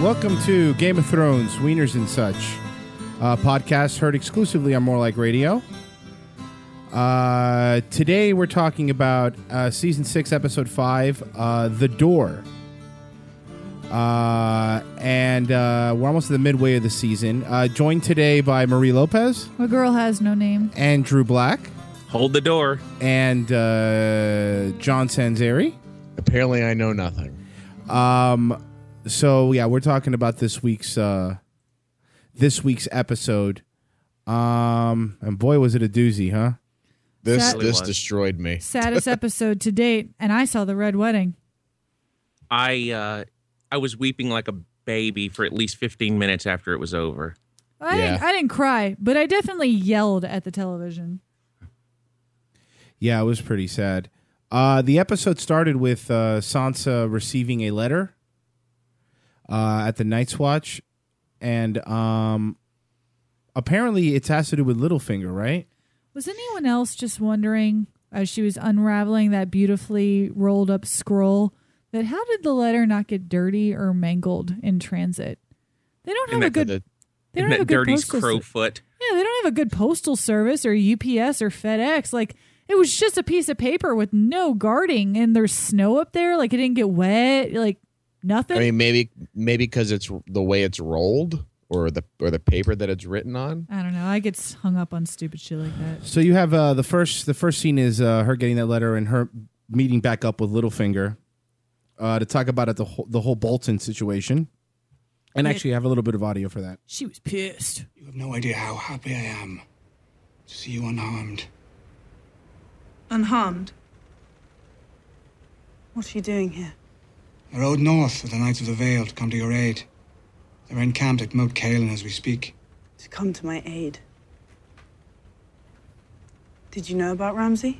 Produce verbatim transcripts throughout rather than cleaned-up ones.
Welcome to Game of Thrones, Wieners and Such, a podcast heard exclusively on More Like Radio. Uh, today we're talking about uh, Season six, Episode five, uh, The Door. Uh, and uh, we're almost at the midway of the season. Uh, joined today by Marie Lopez. A girl has no name. And Drew Black. Hold the door. And uh, John Sanzeri. Apparently I know nothing. Um... So yeah, we're talking about this week's uh, this week's episode, um, and boy was it a doozy, huh? This Sad- this destroyed me. Saddest episode to date, and I saw the Red Wedding. I uh, I was weeping like a baby for at least fifteen minutes after it was over. I Yeah. didn't, I didn't cry, but I definitely yelled at the television. Yeah, it was pretty sad. Uh, the episode started with uh, Sansa receiving a letter uh, at the Night's Watch, and um, apparently it has to do with Littlefinger, right? Was anyone else just wondering, as she was unraveling that beautifully rolled up scroll, that how did the letter not get dirty or mangled in transit? They don't have Isn't a that good. the- They don't Isn't have a that good Dirty's postal ser- Crowfoot? Yeah, they don't have a good postal service or U P S or FedEx. Like, it was just a piece of paper with no guarding, and there's snow up there. Like, it didn't get wet. Like, nothing. I mean, maybe maybe because it's the way it's rolled, or the or the paper that it's written on. I don't know. I get hung up on stupid shit like that. So you have uh, the first the first scene is uh, her getting that letter and her meeting back up with Littlefinger uh, to talk about it, the whole, the whole Bolton situation, and Yeah. actually have a little bit of audio for that. She was pissed. You have no idea how happy I am to see you unharmed. Unharmed? What are you doing here? I rode north with the Knights of the Vale to come to your aid. They're encamped at Moat Caelan as we speak. To come to my aid. Did you know about Ramsay?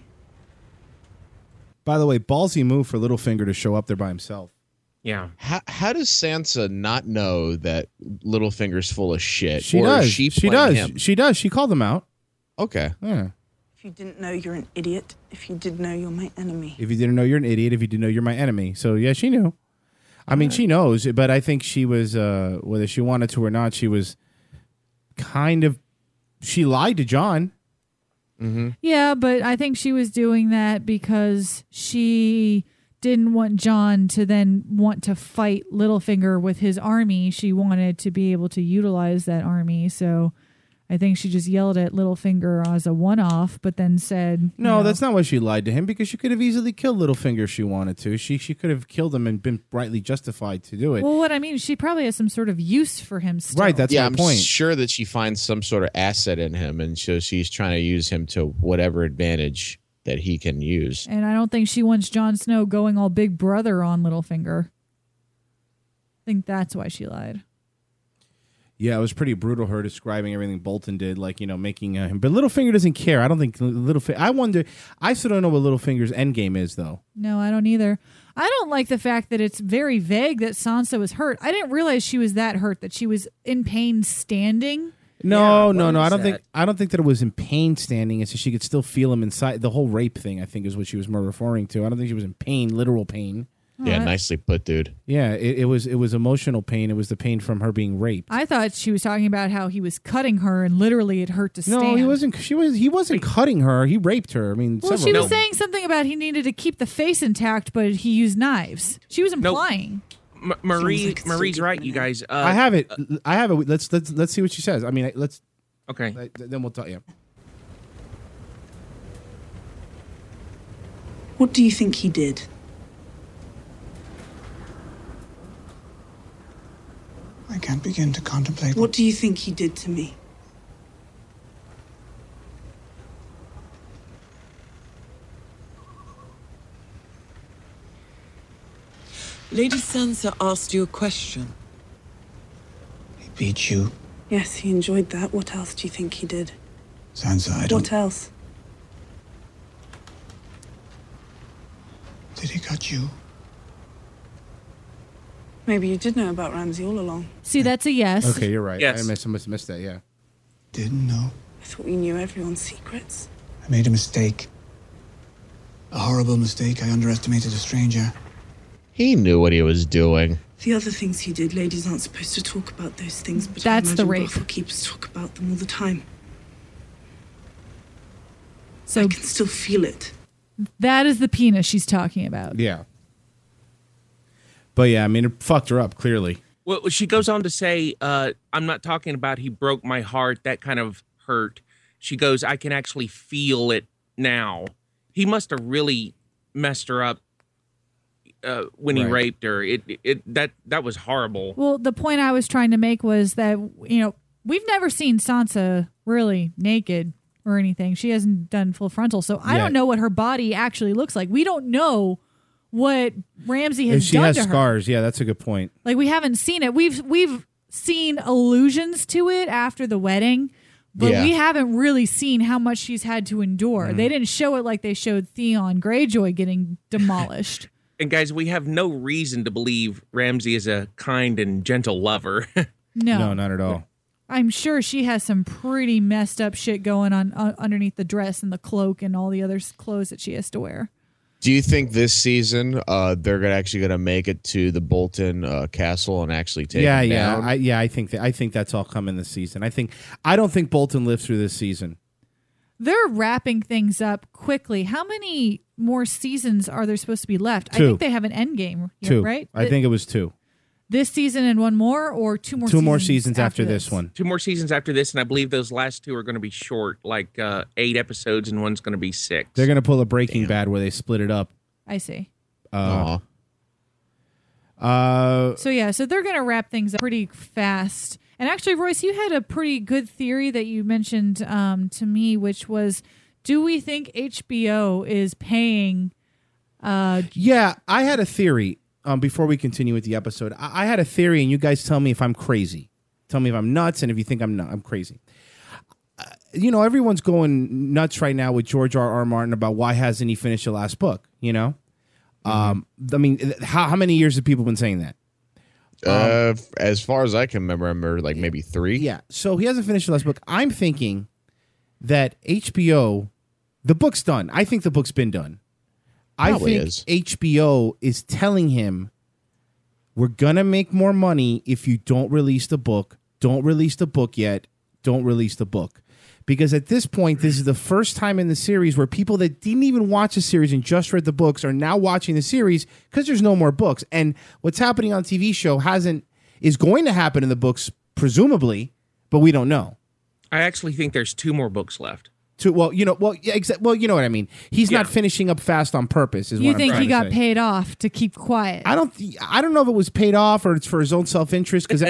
By the way, ballsy move for Littlefinger to show up there by himself. Yeah. How how does Sansa not know that Littlefinger's full of shit? She or does. Is she she playing does. him? She does. She called him out. Okay. Yeah. If you didn't know, you're an idiot. If you did know, you're my enemy. If you didn't know, you're an idiot. If you didn't know, you're my enemy. So yeah, she knew. I mean, she knows, but I think she was, uh, whether she wanted to or not, she was kind of. She lied to John. Mm-hmm. Yeah, but I think she was doing that because she didn't want John to then want to fight Littlefinger with his army. She wanted to be able to utilize that army. So I think she just yelled at Littlefinger as a one-off, but then said, No, you know, that's not why she lied to him, because she could have easily killed Littlefinger if she wanted to. She she could have killed him and been rightly justified to do it. Well, what I mean, she probably has some sort of use for him still. Right, that's yeah, my I'm point. sure that she finds some sort of asset in him, and so she's trying to use him to whatever advantage that he can use. And I don't think she wants Jon Snow going all big brother on Littlefinger. I think that's why she lied. Yeah, it was pretty brutal, her describing everything Bolton did, like, you know, making uh, him. But Littlefinger doesn't care. I don't think Littlefinger. I wonder. I still don't know what Littlefinger's endgame is, though. No, I don't either. I don't like the fact that it's very vague that Sansa was hurt. I didn't realize she was that hurt, that she was in pain standing. No, Yeah, no, what no. I is don't that? think. I don't think that it was in pain standing. It's that she could still feel him inside. The whole rape thing, I think, is what she was more referring to. I don't think she was in pain, literal pain. Yeah, I- nicely put, dude. Yeah, it, it was. It was emotional pain. It was the pain from her being raped. I thought she was talking about how he was cutting her and literally it hurt to stand. No, he wasn't. She was. He wasn't cutting her. He raped her. I mean, Well, several she was No. saying something about he needed to keep the face intact, but he used knives. She was implying. M- Marie, like it's Marie's still right, you guys. Uh, I have it. I have it. Let's let's let's see what she says. I mean, let's. Okay. Then we'll tell you. What do you think he did? I can't begin to contemplate What do you think he did to me? Lady Sansa asked you a question. he beat you. Yes, he enjoyed that. What else do you think he did? Sansa, I don't... What else? Did he cut you? Maybe you did know about Ramsay all along. See, that's a yes. Okay, you're right. Yes. I missed, I must have missed that. Yeah. Didn't know. I thought we knew everyone's secrets. I made a mistake. A horrible mistake. I underestimated a stranger. He knew what he was doing. The other things he did, ladies aren't supposed to talk about those things, but That's I the imagine rape. brothel keepers talk about them all the time. So I can still feel it. that is the penis she's talking about. Yeah. But yeah, I mean, it fucked her up, clearly. Well, she goes on to say, uh, I'm not talking about he broke my heart, that kind of hurt. She goes, I can actually feel it now. He must have really messed her up uh, when he Right. raped her. It, it that that was horrible. Well, the point I was trying to make was that, you know, we've never seen Sansa really naked or anything. She hasn't done full frontal. So I Yeah. don't know what her body actually looks like. We don't know what Ramsay has She done has to her. scars. Yeah, that's a good point. Like, we haven't seen it. We've we've seen allusions to it after the wedding, but Yeah. we haven't really seen how much she's had to endure. Mm-hmm. They didn't show it like they showed Theon Greyjoy getting demolished. And guys, we have no reason to believe Ramsay is a kind and gentle lover. No, No, not at all. I'm sure she has some pretty messed up shit going on uh, underneath the dress and the cloak and all the other s- clothes that she has to wear. Do you think this season uh, they're gonna actually going to make it to the Bolton uh, castle and actually take Yeah, him yeah, down? I, yeah. I think that I think that's all coming this season. I think I don't think Bolton lives through this season. They're wrapping things up quickly. How many more seasons are there supposed to be left? I Two. think they have an end game, Two, right? I think it was two. This season and one more, or two more Two seasons more seasons after, this one. Two more seasons after this, and I believe those last two are going to be short, like uh, eight episodes, and one's going to be six. They're gonna pull a Breaking Bad where they split it up. I see. Uh, uh, So, yeah, so they're going to wrap things up pretty fast. And actually, Royce, you had a pretty good theory that you mentioned um, to me, which was, do we think H B O is paying... Uh, yeah, I had a theory. Um, before we continue with the episode, I, I had a theory, and you guys tell me if I'm crazy. Tell me if I'm nuts, and if you think I'm not, I'm crazy. Uh, you know, everyone's going nuts right now with George R. R. Martin about why hasn't he finished the last book. You know, um, I mean, how how many years have people been saying that? uh, as far as I can remember, like maybe three. Yeah, so he hasn't finished the last book. I'm thinking that H B O, the book's done. I think the book's been done. I Probably think is. H B O is telling him, we're going to make more money if you don't release the book. Don't release the book yet. Don't release the book. Because at this point, this is the first time in the series where people that didn't even watch the series and just read the books are now watching the series because there's no more books. And what's happening on T V show hasn't is going to happen in the books, presumably, but we don't know. I actually think there's two more books left. To well, you know, well, yeah, exa- well, you know what I mean. He's not Yeah. finishing up fast on purpose. Is you what I'm think trying he to got say. paid off to keep quiet? I don't. Th- I don't know if it was paid off or it's for his own self interest because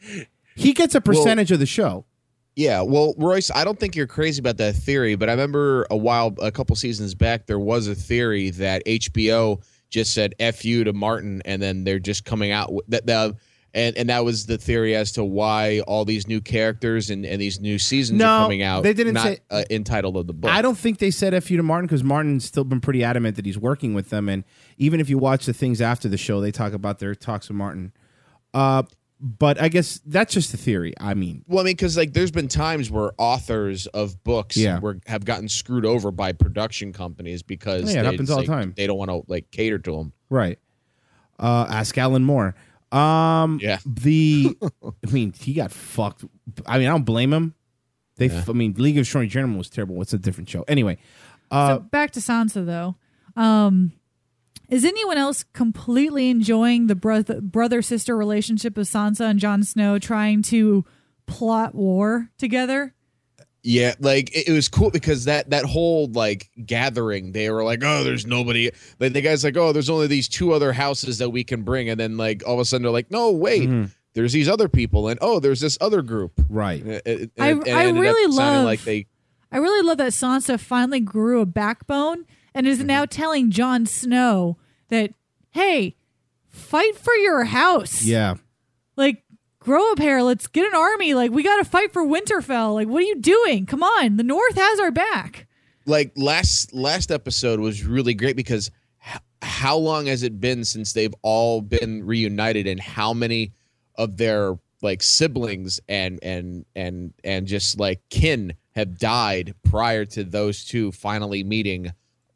he gets a percentage of the show. Yeah, well, Royce, I don't think you're crazy about that theory, but I remember a while, a couple seasons back, there was a theory that H B O just said "f you" to Martin, and then they're just coming out with that. The, and and that was the theory as to why all these new characters and, and these new seasons No, are coming out. they didn't not say- uh, entitled of the book. I don't think they said F you to Martin because Martin's still been pretty adamant that he's working with them. And even if you watch the things after the show, they talk about their talks with Martin. Uh, but I guess that's just a theory. I mean, Well, I mean, because like there's been times where authors of books Yeah. were have gotten screwed over by production companies because Yeah, it they, happens all the like, time. They don't want to like cater to them. right. Uh, ask Alan Moore. Um, Yeah. The, I mean, he got fucked. I mean, I don't blame him. They, Yeah. f- I mean, League of Extraordinary Gentlemen was terrible. What's a different show? Anyway, uh, so back to Sansa, though. Um, is anyone else completely enjoying the brother brother sister relationship of Sansa and Jon Snow trying to plot war together? Yeah, like it, it was cool because that that whole like gathering, they were like, "Oh, there's nobody." Like the guy's like, "Oh, there's only these two other houses that we can bring," and then like all of a sudden they're like, "No, wait, Mhm. there's these other people," and oh, there's this other group. right. And it- and I- it- it I ended up really sounding love- like they. I really love that Sansa finally grew a backbone and is now telling Jon Snow that, hey, fight for your house. Yeah. Like, grow up here. Let's get an army. Like, we got to fight for Winterfell. Like, what are you doing? Come on. The North has our back. Like last last episode was really great because h- how long has it been since they've all been reunited, and how many of their like siblings and and and and just like kin have died prior to those two finally meeting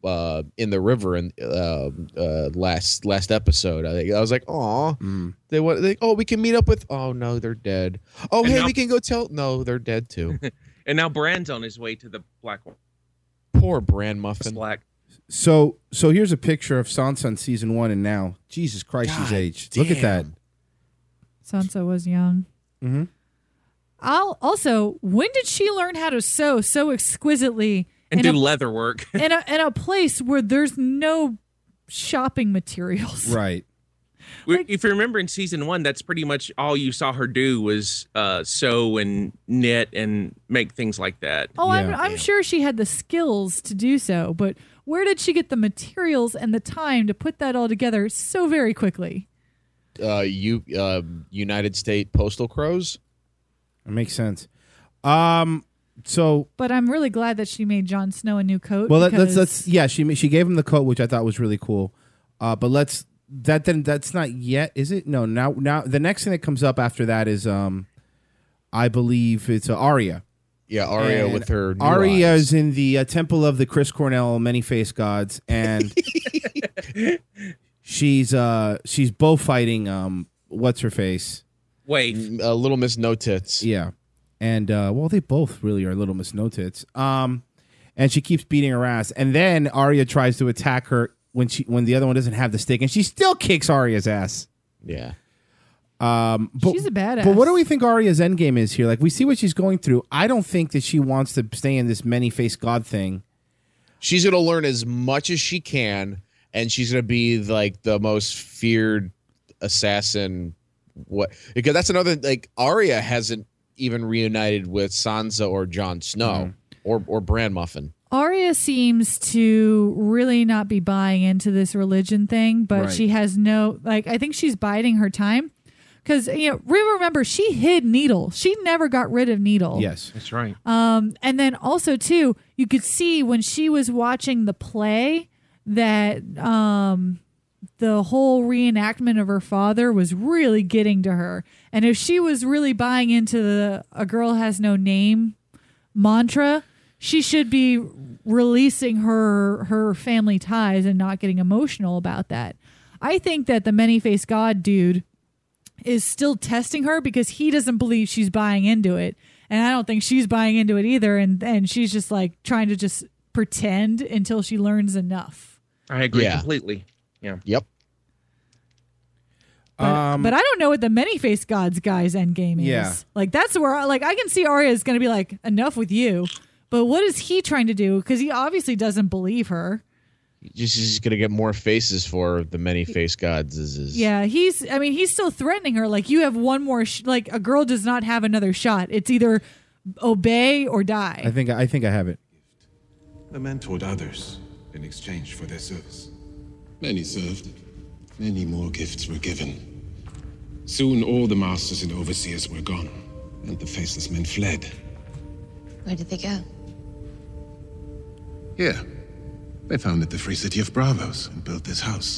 uh, in the river in uh, uh, last last episode. I think I was like, "Aw, Mm. they want they, oh we can meet up with oh no they're dead. Oh And hey now- we can go tell no they're dead too." And now Bran's on his way to the Black Poor Bran Muffin. Black. So so here's a picture of Sansa in season one and now. Jesus Christ, she's God aged. Look at that. damn. Sansa was young. Mhm. I'll also, when did she learn how to sew so exquisitely And in do a, leather work. in a in a place where there's no shopping materials? Right. We- if you remember in season one, that's pretty much all you saw her do was uh, sew and knit and make things like that. Oh, I'm, Yeah. I'm sure she had the skills to do so, but where did she get the materials and the time to put that all together so very quickly? Uh, you uh, United States Postal Crows. That makes sense. Um so But I'm really glad that she made Jon Snow a new coat. well let, let's because- let's yeah, she ma- she gave him the coat, which I thought was really cool. Uh but let's that then that's not yet, is it? No, now now the next thing that comes up after that is um I believe it's uh, Arya. Yeah, Arya And with her. New Arya eyes. is in the uh, temple of the Chris Cornell many-faced gods, and she's uh she's bow fighting um what's her face, Wait, uh, Little Miss No Tits. yeah, and uh well they both really are Little Miss No Tits, um, and she keeps beating her ass, and then Arya tries to attack her when she when the other one doesn't have the stick, and she still kicks Arya's ass. Yeah. Um, but, She's a badass. But what do we think Arya's endgame is here? Like we see what she's going through. I don't think that she wants to stay in this many-faced god thing. She's gonna learn as much as she can, and she's gonna be like the most feared assassin. What? Because that's another like Arya hasn't even reunited with Sansa or Jon Snow or or Bran Muffin. Arya seems to really not be buying into this religion thing, but Right. she has no, like, I think she's biding her time. Because, you know, re- remember, she hid Needle. She never got rid of Needle. Yes. that's right. Um, and then also, too, you could see when she was watching the play that um, the whole reenactment of her father was really getting to her. And if she was really buying into the a girl has no name mantra, she should be releasing her her family ties and not getting emotional about that. I think that the many-faced god dude is still testing her because he doesn't believe she's buying into it, and I don't think she's buying into it either, and and she's just like trying to just pretend until she learns enough. I agree Yeah. completely. Yeah. Yep. But, Um, but I don't know what the many-faced gods guy's end game is. Yeah. Like that's where I, like I can see Arya is going to be like enough with you, but what is he trying to do? Because he obviously doesn't believe her. Just she's gonna get more faces for the many face gods. Is, is Yeah, he's. I mean, he's still threatening her. Like you have one more. Sh- like a girl does not have another shot. It's either obey or die. I think I think I have it. The men taught others in exchange for their service. Many served. Many more gifts were given. Soon all the masters and overseers were gone, and the faceless men fled. Where did they go? Here, they founded the free city of Bravos and built this house.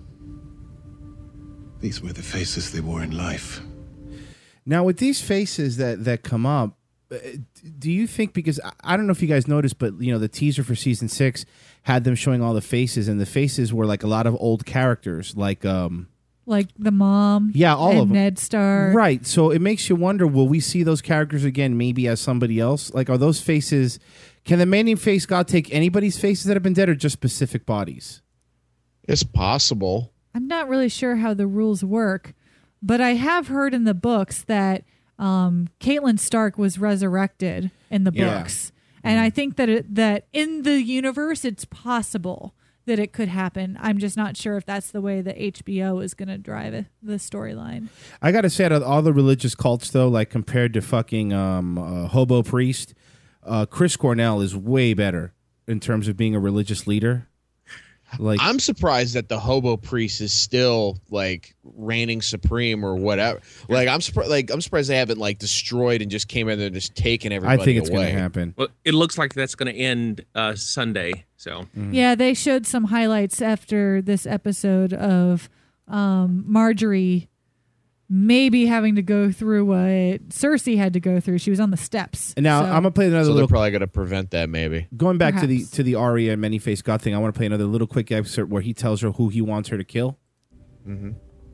These were the faces they wore in life. Now with these faces that that come up, uh, do you think, because I- I don't know if you guys noticed, but you know the teaser for season six had them showing all the faces, and the faces were like a lot of old characters, like um like the mom. Yeah, all and of them. Ned Stark. right. So it makes you wonder: will we see those characters again, maybe as somebody else? Like, are those faces? Can the man named face god take anybody's faces that have been dead, or just specific bodies? It's possible. I'm not really sure how the rules work, but I have heard in the books that um, Catelyn Stark was resurrected in the Yeah. books, and I think that it, that in the universe it's possible that it could happen. I'm just not sure if that's the way that H B O is going to drive it, the storyline. I gotta say, out of all the religious cults, though, like compared to fucking um, uh, hobo priest, uh, Chris Cornell is way better in terms of being a religious leader. Like, I'm surprised that the hobo priest is still like reigning supreme or whatever. Like I'm surprised. Like I'm surprised they haven't like destroyed and just came in there and just taken I everybody think it's away. gonna happen. Well, it looks like that's going to end uh, Sunday. So Yeah, they showed some highlights after this episode of um, Marjorie maybe having to go through what Cersei had to go through. She was on the steps. And now so. I'm gonna play another So they're little. probably going to prevent that, maybe. Going back to the Perhaps. to the Arya and Many-Faced God thing, I want to play another little quick excerpt where he tells her who he wants her to kill. Mm-hmm.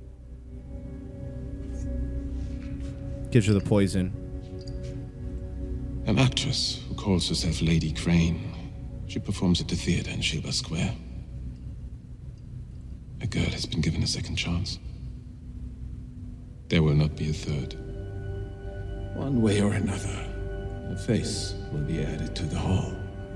Gives her the poison. An actress who calls herself Lady Crane. She performs at the theater in Shilba Square. A girl has been given a second chance. There will not be a third. One way or another, a face will be added to the hall.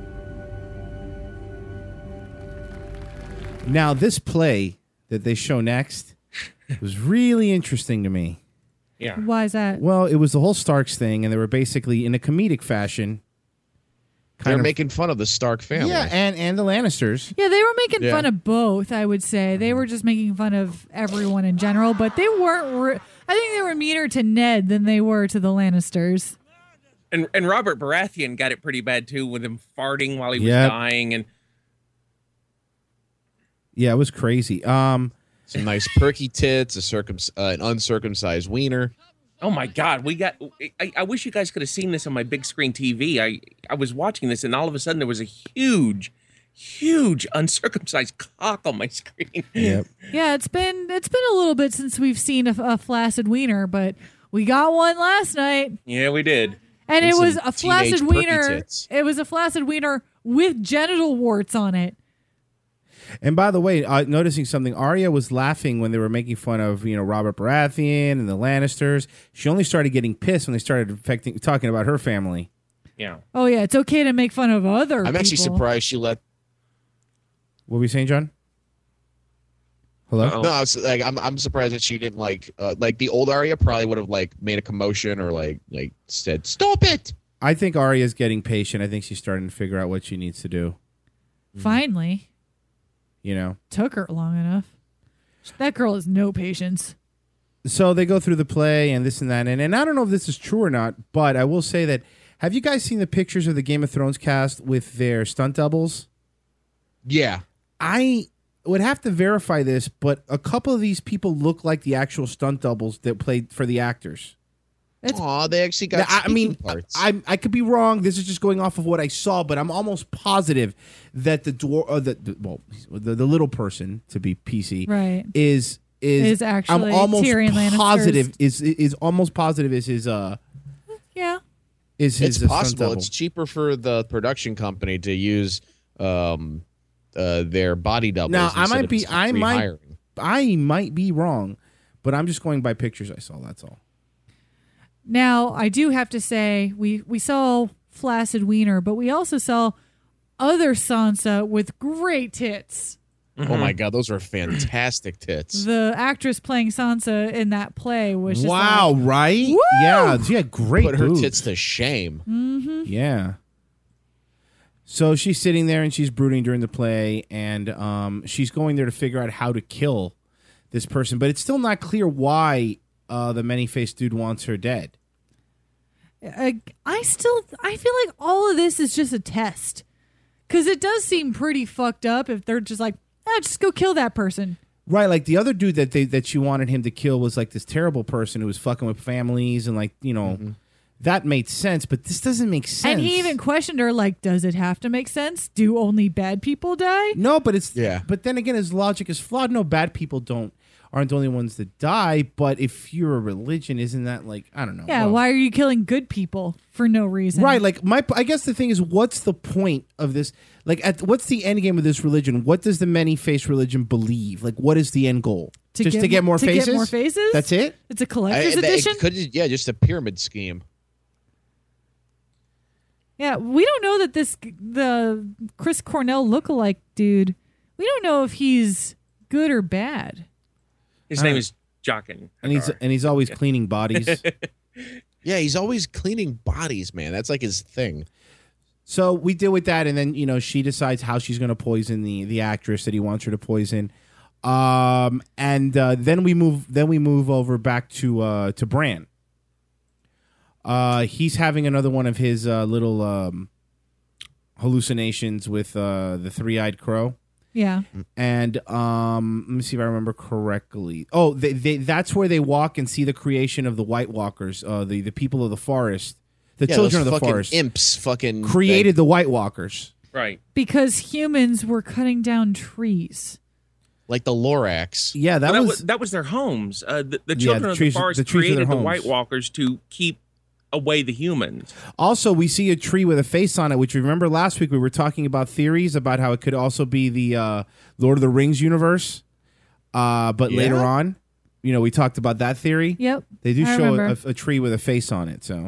Now, this play that they show next was really interesting to me. Yeah. Why is that? Well, it was the whole Starks thing, and they were basically in a comedic fashion. They're of- making fun of the Stark family. Yeah, and, and the Lannisters. Yeah, they were making Yeah. fun of both, I would say. They were just making fun of everyone in general, but they weren't. Re- I think they were meaner to Ned than they were to the Lannisters. And and Robert Baratheon got it pretty bad too, with him farting while he was Yep. dying, and Yeah, it was crazy. Um, Some nice perky tits, a circum, uh, an uncircumcised wiener. oh my God, we got. I, I wish you guys could have seen this on my big screen T V. I I was watching this, and all of a sudden there was a huge, huge uncircumcised cock on my screen. yep. Yeah, it's been it's been a little bit since we've seen a, a flaccid wiener, but we got one last night, Yeah, we did. and And it was some a teenage flaccid perky wiener. tits. It was a flaccid wiener with genital warts on it. And by the way, uh, noticing something, Arya was laughing when they were making fun of, you know, Robert Baratheon and the Lannisters. She only started getting pissed when they started affecting, talking about her family. Yeah. Oh yeah, it's okay to make fun of other. I'm actually people. surprised she let. What were we saying, John? Hello? Uh-oh. No, I was like, I'm I'm surprised that she didn't like uh, like the old Arya probably would have like made a commotion or like like said stop it. I think Arya's getting patient. I think she's starting to figure out what she needs to do. Finally, You know? took her long enough. That girl has no patience. So they go through the play and this and that. And, and I don't know if this is true or not, but I will say that, have you guys seen the pictures of the Game of Thrones cast with their stunt doubles? Yeah, I would have to verify this, but a couple of these people look like the actual stunt doubles that played for the actors. Aw, they actually got. Now, I I mean, speaking parts. I, I could be wrong. This is just going off of what I saw, but I'm almost positive that the dwar- uh, the, the well, the, the little person, to be P C, Right. is is Is actually I'm almost Tyrion Lannister's- positive is is almost positive is his uh Yeah. is his it's uh, stunt possible. double. It's cheaper for the production company to use um uh their body doubles. Now I instead might of be just I might rehiring. I might be wrong, but I'm just going by pictures I saw. That's all. Now, I do have to say, we, we saw flaccid wiener, but we also saw other Sansa with great tits. Oh my god, those are fantastic tits. The actress playing Sansa in that play was just Wow, like, right? Woo! Yeah, she had great Put her boobs. tits to shame. mm-hmm. Yeah. So she's sitting there and she's brooding during the play, and um, she's going there to figure out how to kill this person, but it's still not clear why uh, the many-faced dude wants her dead. I, I still, I feel like all of this is just a test. Because it does seem pretty fucked up if they're just like, ah, just go kill that person. Right, like the other dude that they that she wanted him to kill was like this terrible person who was fucking with families and like, you know, Mm-hmm. that made sense, but this doesn't make sense. And he even questioned her, like, does it have to make sense? Do only bad people die? No, but it's Yeah. But then again, his logic is flawed. No, bad people don't aren't the only ones that die. But if you're a religion, isn't that like I don't know? Yeah, Well, why are you killing good people for no reason? Right, like my, I guess the thing is, what's the point of this? Like, at what's the end game of this religion? What does the many-faced religion believe? Like, what is the end goal? To Just get to get mo- more to get faces? more faces? That's it? It's a I, collector's that- edition? it could, yeah, just a pyramid scheme. Yeah, we don't know that this, the Chris Cornell lookalike dude, we don't know if he's good or bad. His All name right. is Jaqen. And he's and he's always cleaning bodies. Yeah, he's always cleaning bodies, man. That's like his thing. So we deal with that, and then you know she decides how she's going to poison the the actress that he wants her to poison, um, and uh, then we move then we move over back to uh, to Bran. Uh, he's having another one of his uh, little um, hallucinations with uh, the three eyed crow, Yeah. And um, let me see if I remember correctly. Oh, they, they that's where they walk and see the creation of the White Walkers, uh, the the people of the forest, the Yeah, children of those the fucking forest, imps, fucking created the White Walkers. Right. Because humans were cutting down trees. like the Lorax. Yeah, that Well, was, that was their homes. Uh, the, the Yeah, children the of trees- the forest the trees are their created the homes. White Walkers to keep away the humans. Also, we see a tree with a face on it, which remember last week we were talking about theories about how it could also be the uh, Lord of the Rings universe. Uh, but Yeah? later on, you know, we talked about that theory. Yep. They do I show a, remember. a tree with a face on it. So,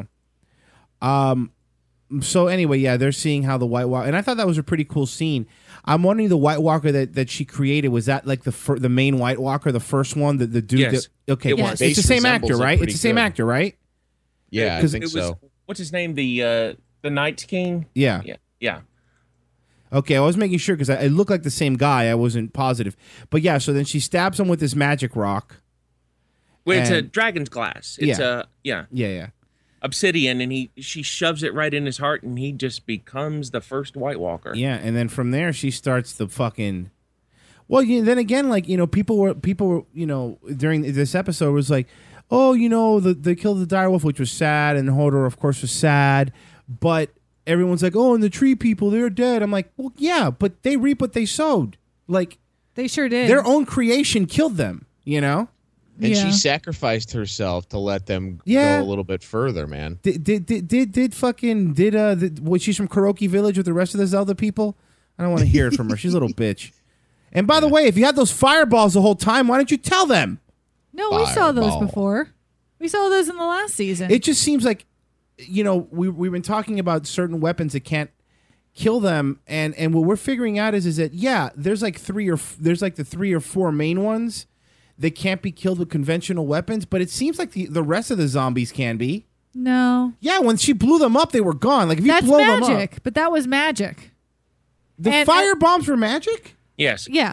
um, so anyway, yeah, they're seeing how the White Walker, and I thought that was a pretty cool scene. I'm wondering the White Walker that, that she created, was that like the fir- the main White Walker, the first one, the the dude? Yes. that, okay, It it's was. the Face same actor, resembles it right? pretty It's the same good. actor, right? Yeah, I 'Cause think It was so. what's his name? The uh, the Night's King. Yeah. Yeah. Yeah. Okay, I was making sure because it looked like the same guy. I wasn't positive, but yeah. So then she stabs him with this magic rock. Well, it's a And- dragon's glass. It's Yeah. a yeah Yeah, yeah. obsidian, and he she shoves it right in his heart, and he just becomes the first White Walker. Yeah, and then from there she starts the fucking. Well, you then again, like you know, people were people were you know during this episode was like, oh, you know, the they killed the direwolf, which was sad, and Hodor, of course, was sad, but everyone's like, oh, and the tree people, they're dead. I'm like, well, yeah, but they reap what they sowed. Like They sure did. their own creation killed them. You know. And Yeah. she sacrificed herself to let them Yeah. go a little bit further, man. Did did did did, did fucking did uh the, was she's from Kuroki Village with the rest of the Zelda people? I don't want to hear it from her. She's a little bitch. And by the way, if you had those fireballs the whole time, why didn't you tell them? no, we saw those Fireball. before. We saw those in the last season. It just seems like, you know, we we've been talking about certain weapons that can't kill them, and and what we're figuring out is is that yeah, there's like three or f- there's like the three or four main ones that can't be killed with conventional weapons, but it seems like the the rest of the zombies can be. no. Yeah, when she blew them up, they were gone. Like if you That's blow them up, magic, but that was magic. the And- fire bombs were magic. Yes. Yeah.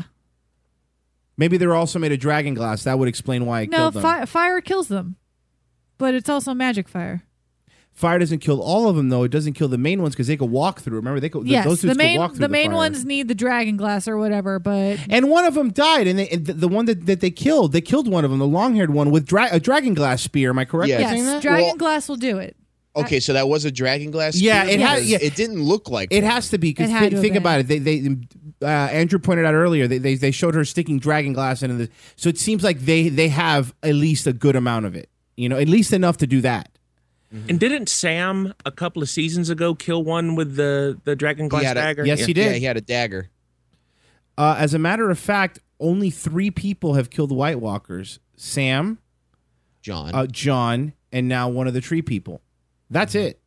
Maybe they were also made of dragon glass. That would explain why it No, killed them. fi- fire kills them. But it's also magic fire. Fire doesn't kill all of them, though. It doesn't kill the main ones because they could walk through. Remember, they could. Yes, those the dudes main could walk through the the main fire. ones need the dragon glass or whatever, but And one of them died, and, they, and the, the one that, that they killed, they killed one of them, the long-haired one with dra- a dragon glass spear. Am I correct Yeah. in saying yes, that? dragon Well- glass will do it. Okay, so that was a dragon glass. Yeah, spear? it had- Because yeah. It didn't look like It one. has to be because It had th- to have think been. about it. They, they uh, Andrew pointed out earlier. They, they they showed her sticking dragon glass into the. So it seems like they they have at least a good amount of it. You know, at least enough to do that. And didn't Sam a couple of seasons ago kill one with the the dragon glass He had a- dagger? Yes, Yeah. he did. Yeah, he had a dagger. Uh, as a matter of fact, only three people have killed the White Walkers: Sam, John. uh, John, and now one of the tree people. That's it.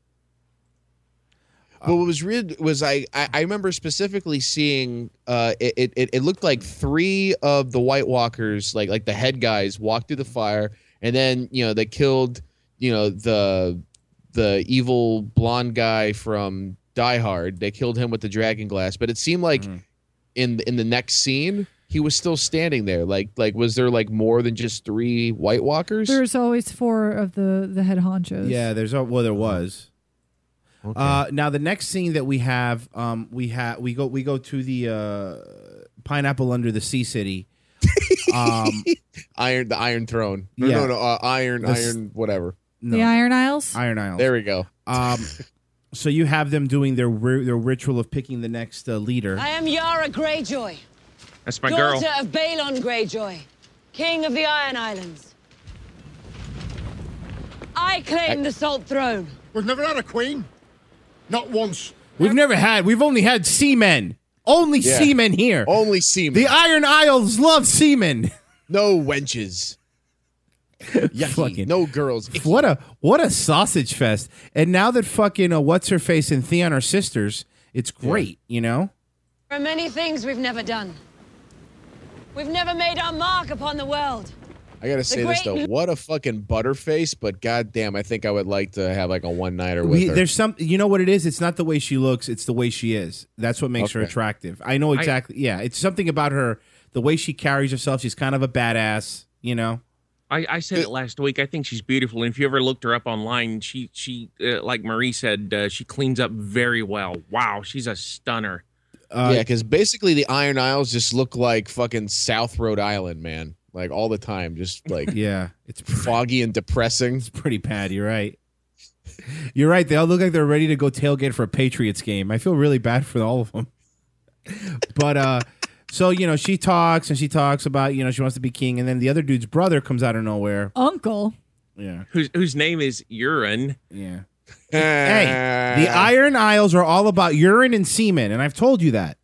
But what was weird was I, I, I remember specifically seeing uh it, it it looked like three of the White Walkers, like like the head guys, walked through the fire, and then you know they killed you know the the evil blonde guy from Die Hard. They killed him with the dragon glass, but it seemed like in in the next scene he was still standing there. Like like was there like more than just three White Walkers? There's always four of the the head honchos. Yeah, there's a, well, there was. Okay. Uh, now the next scene that we have, um, we have we go we go to the uh, Pineapple Under the Sea City. Um, Iron the Iron Throne. No, Yeah. no, no. Uh, iron, The s- Iron, whatever. no, The Iron Isles. Iron Isles. There we go. Um, so you have them doing their ri- their ritual of picking the next uh, leader. I am Yara Greyjoy, That's my girl. daughter of Balon Greyjoy, king of the Iron Islands. I claim the Salt Throne. We've never had a queen. Not once. We've never had. We've only had seamen. Only Yeah. seamen here. Only seamen. The Iron Isles love seamen. No wenches. Yucky. Fucking- No girls. What a what a sausage fest! And now that fucking uh, what's her face and Theon are sisters, it's great. You know. There are many things we've never done. We've never made our mark upon the world. I gotta say this great- though. What a fucking butterface! But goddamn, I think I would like to have like a one nighter with We, her. there's some, you know what it is? It's not the way she looks; it's the way she is. That's what makes her Okay. attractive. I know exactly. yeah, it's something about her, the way she carries herself. She's kind of a badass. You know. I, I said it last week. I think she's beautiful. And if you ever looked her up online, she she uh, like Marie said, uh, she cleans up very well. Wow, she's a stunner. Uh, yeah, because basically the Iron Isles just look like fucking South Rhode Island, man. Like all the time, just like yeah, it's foggy and depressing. It's pretty bad. You're right. You're right. They all look like they're ready to go tailgate for a Patriots game. I feel really bad for all of them. But uh, so you know, she talks and she talks about you know she wants to be king, and then the other dude's brother comes out of nowhere. Uncle. Yeah. Whose whose name is Urine. Yeah. Hey, the Iron Isles are all about urine and semen, and I've told you that.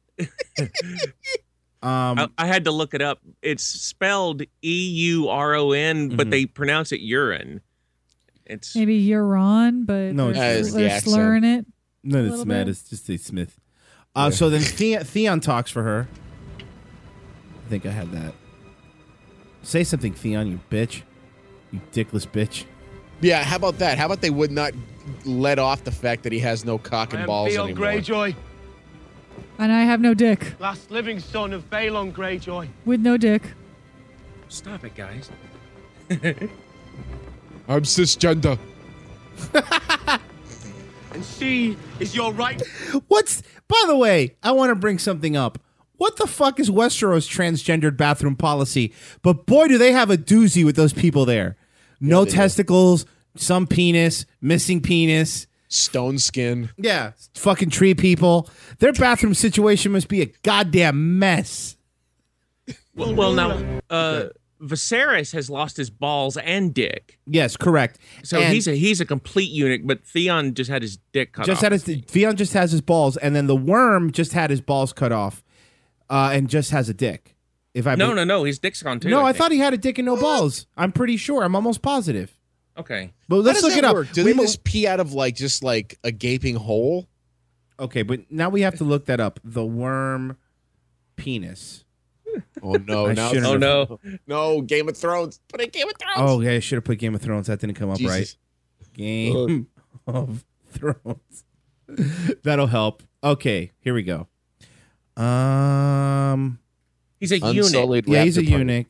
um, I, I had to look it up. It's spelled E U R O N, but Mhm. they pronounce it urine. It's Maybe Euron, but No, they're, it's the they're accent. slurring it. No, a it's little mad. bit. It's just a Smith. Uh, So then the- Theon talks for her. I think I had that. Say something, Theon, you bitch. You dickless bitch. Yeah, how about that? How about they would not let off the fact that he has no cock and I am balls Theon anymore? Greyjoy, And I have no dick. last living son of Balon Greyjoy. With no dick. Stop it, guys. I'm cisgender. And she is your right. What's, by the way, I want to bring something up. What the fuck is Westeros transgendered bathroom policy? But boy, do they have a doozy with those people there. No they do. testicles, some penis, missing penis. Stone skin. Yeah, fucking tree people. Their bathroom situation must be a goddamn mess. Well, well now, uh, Viserys has lost his balls and dick. Yes, correct. So And he's a he's a complete eunuch, but Theon just had his dick cut just off. had his Theon just has his balls, and then the worm just had his balls cut off, uh, and just has a dick. If I no, be- no, no, his dick's gone too. no, I, think. thought he had a dick and no balls. I'm pretty sure. I'm almost positive. Okay, but How let's does look that it up. work? Do We they mo- just pee out of like just like a gaping hole? Okay, but now we have to look that up. The worm penis. Oh no! I now shouldn't Oh have- no! no! Game of Thrones. Put in Game of Thrones. Oh yeah, I should have put Game of Thrones. That didn't come up right. Jesus. Game of Thrones. That'll help. Okay, here we go. Um, He's a eunuch. Unsullied yeah, he's a raptor party. eunuch.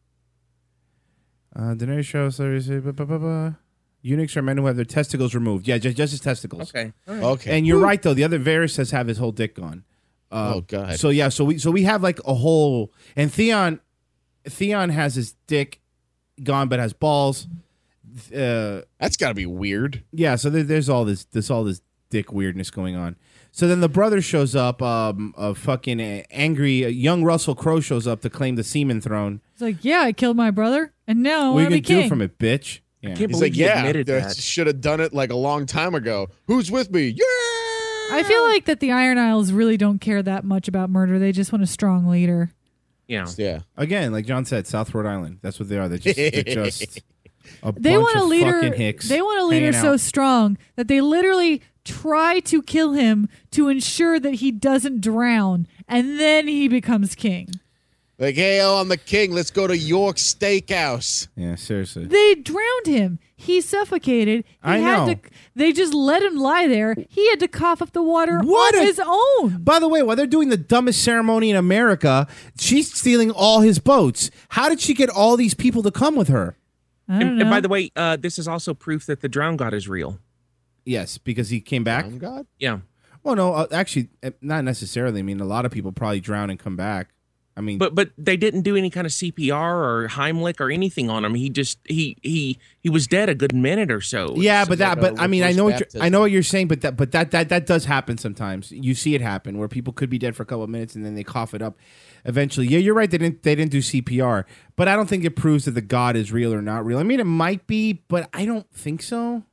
Uh, Daenerys shows blah, blah, blah, blah. Eunuchs are men who have their testicles removed. Yeah, just, just his testicles. Okay, all right. Okay. And you're Woo. right though. The other Varys says have his whole dick gone. Uh, Oh, God. So yeah, so we so we have like a whole, and Theon, Theon has his dick gone but has balls. Uh, That's got to be weird. yeah, so there, there's all this this all this dick weirdness going on. So then the brother shows up. Um, a fucking angry young Russell Crowe shows up to claim the Seaman throne. It's like, yeah, I killed my brother, and now what are you I'm gonna a king. do from it, bitch? Yeah. can't He's believe like, he yeah, admitted that. should have done it like a long time ago. Who's with me? Yeah. I feel like that the Iron Isles really don't care that much about murder. They just want a strong leader. Yeah. Yeah. Again, like John said, South Rhode Island. That's what they are. They're just, they're just a They bunch want a of leader. fucking hicks They want a leader hanging so out. strong that they literally try to kill him to ensure that he doesn't drown, and then he becomes king. Like, hey, oh, I'm the king. Let's go to York Steakhouse. Yeah, seriously. They drowned him. He suffocated. He I had know. To, they just let him lie there. He had to cough up the water What on a- his own. By the way, while they're doing the dumbest ceremony in America, she's stealing all his boats. How did she get all these people to come with her? I don't And, know. and by the way, uh, this is also proof that the Drown God is real. Yes, because he came back. Oh, God. Yeah. Well, no, uh, actually, uh, not necessarily. I mean, a lot of people probably drown and come back. I mean, But but they didn't do any kind of C P R or Heimlich or anything on him. He just he he he was dead a good minute or so. yeah, It's but that, like but a I mean, I reverse know, what you're, baptism. I know what you're saying, but that, but that, that, that does happen sometimes. You see it happen where people could be dead for a couple of minutes and then they cough it up. Eventually, yeah, you're right. They didn't, they didn't do C P R, but I don't think it proves that the god is real or not real. I mean, it might be, but I don't think so.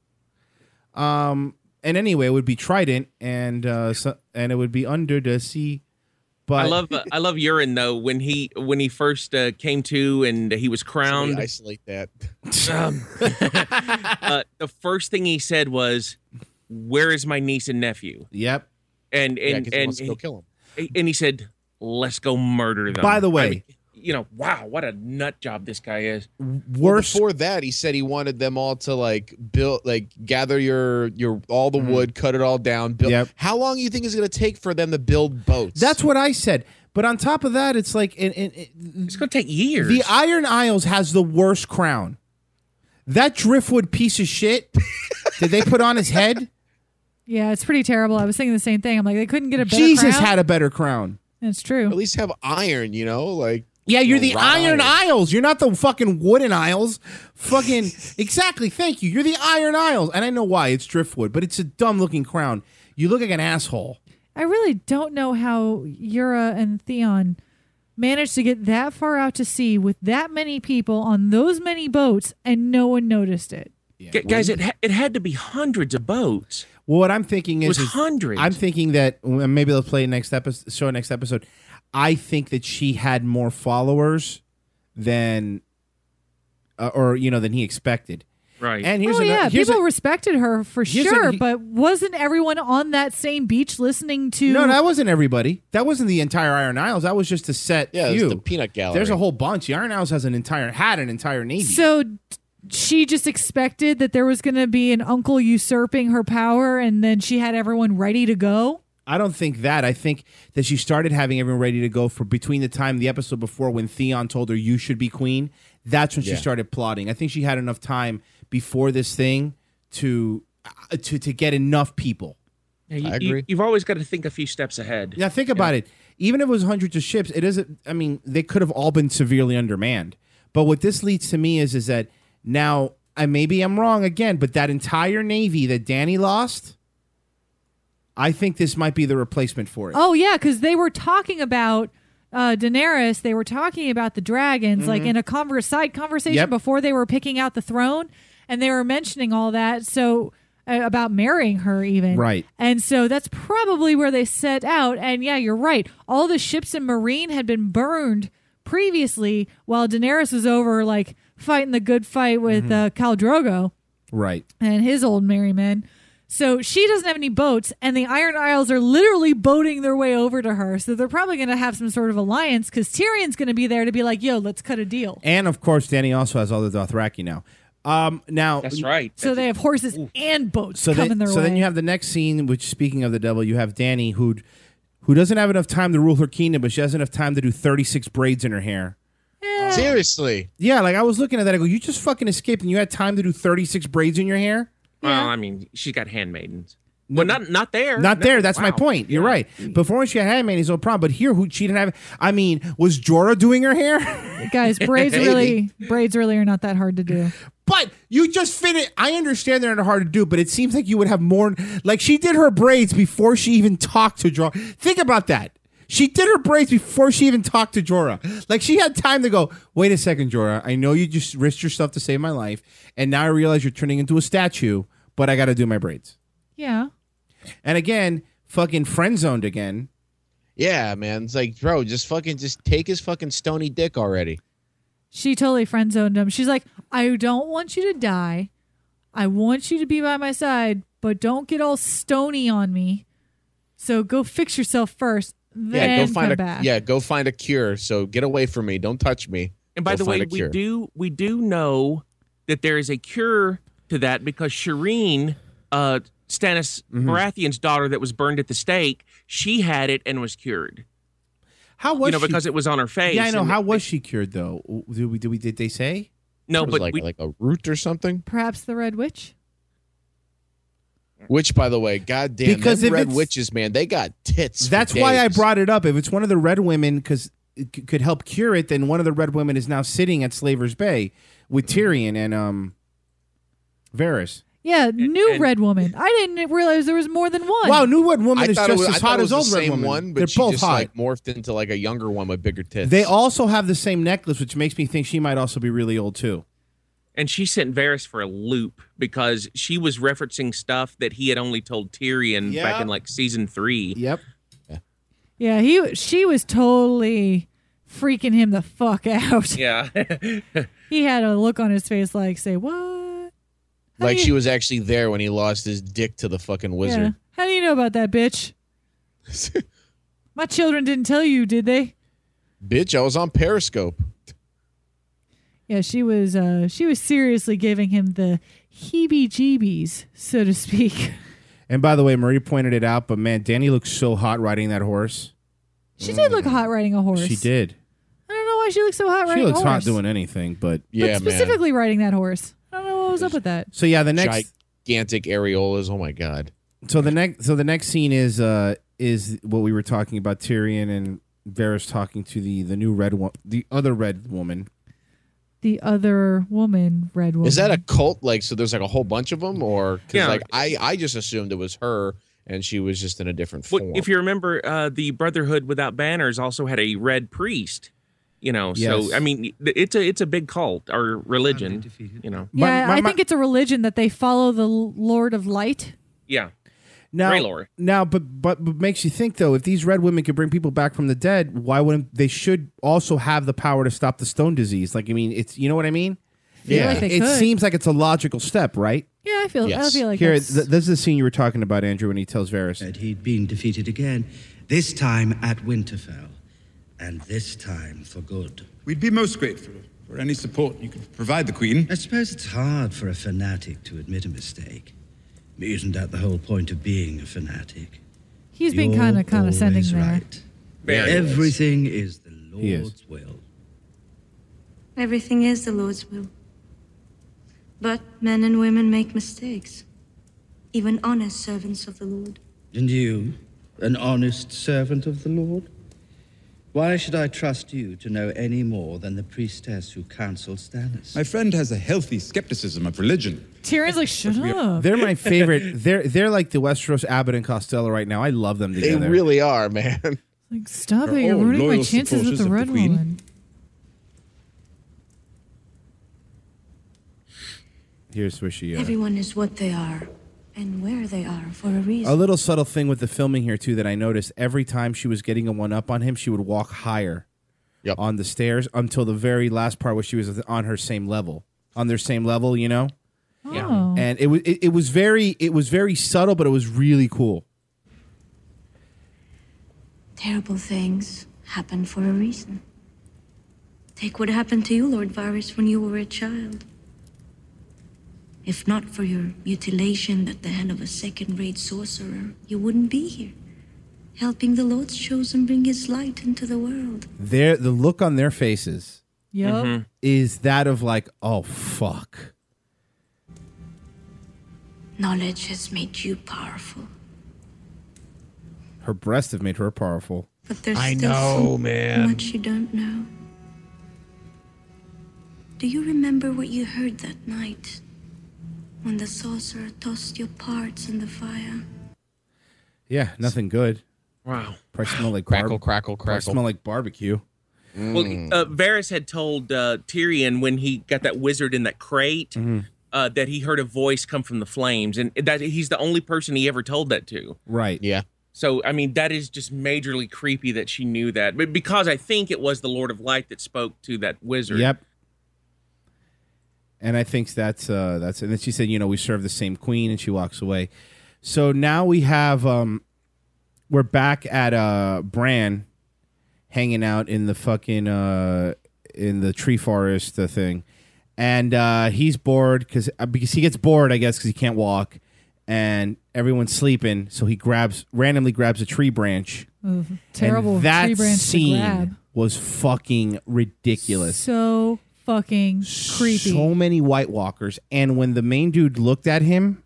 Um, and anyway, it would be Trident, and uh, so, and it would be under the sea. But I love uh, I love Urine though when he when he first uh, came to and he was Somebody crowned. isolate that. Um, uh, the first thing he said was, "Where is my niece and nephew?" Yep. And Yeah, and 'cause he and wants to go kill him. and he said, "Let's go murder them." By the way- I mean, you know, wow, what a nut job this guy is. Well, Worse. before that, he said he wanted them all to like build, like gather your your all the wood, cut it all down. Build. Yep. How long do you think it's going to take for them to build boats? That's what I said. But on top of that, it's like in, in, in- It's going to take years. the Iron Isles has the worst crown. That driftwood piece of shit did they put on his head? Yeah, it's pretty terrible. I was thinking the same thing. I'm like, they couldn't get a better Jesus crown? had a better crown. It's true. At least have iron, you know, like. Yeah, you're the wrought Iron iron. Isles. You're not the fucking wooden Isles. Fucking exactly. Thank you. You're the Iron Isles, and I know why. It's driftwood, but it's a dumb looking crown. You look like an asshole. I really don't know how Yura and Theon managed to get that far out to sea with that many people on those many boats, and no one noticed it. G- guys, it ha- it had to be hundreds of boats. Well, what I'm thinking It is, was is hundreds. I'm thinking that well, maybe they'll play next episode. Show next episode. I think that she had more followers than, uh, or you know, than he expected. Right. And here's oh ano- yeah, here's people a- respected her for here's sure, a- but wasn't everyone on that same beach listening to? No, that wasn't everybody. That wasn't the entire Iron Isles. That was just a set Yeah, it was few. the peanut gallery. There's a whole bunch. The Iron Isles has an entire had an entire navy. So t- she just expected that there was going to be an uncle usurping her power, and then she had everyone ready to go. I don't think that. I think that she started having everyone ready to go for between the time the episode before when Theon told her you should be queen. That's when Yeah. she started plotting. I think she had enough time before this thing to uh, to to get enough people. Yeah, you, I agree. You, you've always got to think a few steps ahead. Yeah, think about it. Even if it was hundreds of ships, it isn't. I mean, they could have all been severely undermanned. But what this leads to me is is that now, I maybe I'm wrong again, but that entire navy that Dany lost, I think this might be the replacement for it. Oh yeah, because they were talking about uh, Daenerys. They were talking about the dragons, like in a converse, side conversation Yep. before they were picking out the throne, and they were mentioning all that. So uh, about marrying her, even Right. And so that's probably where they set out. And yeah, you're right. All the ships in Marine had been burned previously, while Daenerys was over, like fighting the good fight with uh, Khal Drogo Right. and his old merry men. So she doesn't have any boats, and the Iron Isles are literally boating their way over to her. So they're probably going to have some sort of alliance because Tyrion's going to be there to be like, yo, let's cut a deal. And of course, Dany also has all the Dothraki now. Um, now That's right. So they have horses and boats So coming then, their so way. then you have the next scene, which speaking of the devil, you have Dany who who doesn't have enough time to rule her kingdom, but she has enough time to do thirty-six braids in her hair. Seriously. Yeah, like I was looking at that, I go, you just fucking escaped and you had time to do thirty-six braids in your hair? Well, I mean, she's got handmaidens. Well, not not there. Not No, there. That's my wow. point. You're Yeah. right. Before when she had handmaidens, no problem. But here, who she didn't have? I mean, was Jorah doing her hair? Guys, braids really, braids really are not that hard to do. But you just fit it. I understand they're not hard to do, but it seems like you would have more. Like she did her braids before she even talked to Jorah. Think about that. She did her braids before she even talked to Jorah. Like she had time to go, wait a second, Jorah. I know you just risked yourself to save my life. And now I realize you're turning into a statue, but I got to do my braids. Yeah. And again, fucking friend zoned again. Yeah, man. It's like, bro, just fucking just take his fucking stony dick already. She totally friend zoned him. She's like, I don't want you to die. I want you to be by my side, but don't get all stony on me. So go fix yourself first. Then yeah, go find come a back. yeah, go find a cure. So get away from me. Don't touch me. And by Go the way, find a we cure. do we do know that there is a cure to that because Shireen, uh, Stannis Mm-hmm. Baratheon's daughter that was burned at the stake, she had it and was cured. How was you know she? because it was on her face. Yeah, I know. and How it- was she cured though? Did we? Did, we, did they say? No, It was but like we, like a root or something. Perhaps the Red Witch. Which, by the way, goddamn, Because them if red it's- witches, man, they got tits. for That's why I days. brought it up. If it's one of the red women, because it c- could help cure it, then one of the red women is now sitting at Slaver's Bay with Tyrion and um, Varys. Yeah, new and- Red Woman. I didn't realize there was more than one. Wow, new red woman I is thought just it was, as I thought hot it as was old the red same woman. one, but They're she both just hot. like morphed into like a younger one with bigger tits. They also have the same necklace, which makes me think she might also be really old too. and she sent Varys for a loop because she was referencing stuff that he had only told Tyrion Yeah. back in like season three. Yep. yeah, he she was totally freaking him the fuck out. Yeah. He had a look on his face like, say what? How like do she you- was actually there when he lost his dick to the fucking Yeah. wizard. How do you know about that, bitch? My children didn't tell you, did they? Bitch, I was on Periscope. Yeah, she was uh she was seriously giving him the heebie-jeebies, so to speak. And by the way, Marie pointed it out, but man, Dany looks so hot riding that horse. She did look hot riding a horse. She did. I don't know why she looks so hot She riding looks a horse. hot doing anything, but Yeah, but man. specifically riding that horse. I don't know what was up with that. so yeah, the next Gigantic areolas. Oh my god. So the next, so the next scene is uh, is what we were talking about. Tyrion and Varys talking to the the new red one, the other red woman. The other woman, red woman. Is that a cult? Like, so there's like a whole bunch of them, or because Yeah. like I I just assumed it was her and she was just in a different form. Well, if you remember, uh, the Brotherhood Without Banners also had a red priest. You know, Yes. so I mean, it's a it's a big cult or religion. You know, Yeah, My- my- I my- think it's a religion that they follow the Lord of Light. yeah. Now, Raylor. now, but, but but makes you think though. If these red women could bring people back from the dead, why wouldn't they? Should also have the power to stop the stone disease. Like, I mean, it's you know what I mean. Feel like they it could. seems like it's a logical step, right? Yeah, I feel. Yes. I feel like Here, that's- th- this is the scene you were talking about, Andrew, when he tells Varys. Said he'd been defeated again, this time at Winterfell, and this time for good. We'd be most grateful for any support you could provide the Queen. I suppose it's hard for a fanatic to admit a mistake. Isn't that the whole point of being a fanatic? he's been You're kind of condescending always there. right. Very Everything is the He is. Lord's will. Everything is the Lord's will. But men and women make mistakes. Even honest servants of the Lord. And you, an honest servant of the Lord? Why should I trust you to know any more than the priestess who counseled Stannis? My friend has a healthy skepticism of religion. Tyrion's like, shut up. They're my favorite. They're they're like the Westeros Abbott and Costello right now. I love them they together. really are, man. Like, stop They're it! You're all ruining my loyal chances with supporters the of the red Queen. woman. Here's where she. Uh, Everyone is what they are and where they are for a reason. a little subtle thing with the filming here too that I noticed. Every time she was getting a one up on him, she would walk higher Yep. on the stairs until the very last part where she was on her same level, on their same level, you know. Oh. And it was it, it was very it was very subtle, but it was really cool. Terrible things happen for a reason. Take what happened to you, Lord Varys, when you were a child. If not for your mutilation at the hand of a second-rate sorcerer, you wouldn't be here, helping the Lord's chosen bring his light into the world. Their the look on their faces Yep. Mm-hmm. is that of like, oh fuck. Knowledge has made you powerful, Her breasts have made her powerful. but there's I still know, so man. much you don't know. Do you remember what you heard that night when the sorcerer tossed your parts in the fire? Yeah, nothing good. Wow. Probably smell like Crackle, barb- crackle, probably crackle. smell like barbecue. Well, uh, Varys had told uh, Tyrion when he got that wizard in that crate Mm-hmm. uh, that he heard a voice come from the flames, and that he's the only person he ever told that to. Right. Yeah. So, I mean, that is just majorly creepy that she knew that, but because I think it was the Lord of Light that spoke to that wizard. Yep. And I think that's uh that's and then she said, you know, we serve the same queen, and she walks away. So now we have um we're back at uh Bran hanging out in the fucking uh in the tree forest uh, thing. And uh he's bored cuz uh, because he gets bored, I guess, cuz he can't walk, and everyone's sleeping, so he grabs randomly grabs a tree branch. Ooh, terrible And that tree branch to scene grab. was fucking ridiculous. So fucking creepy. So many White Walkers, and when the main dude looked at him,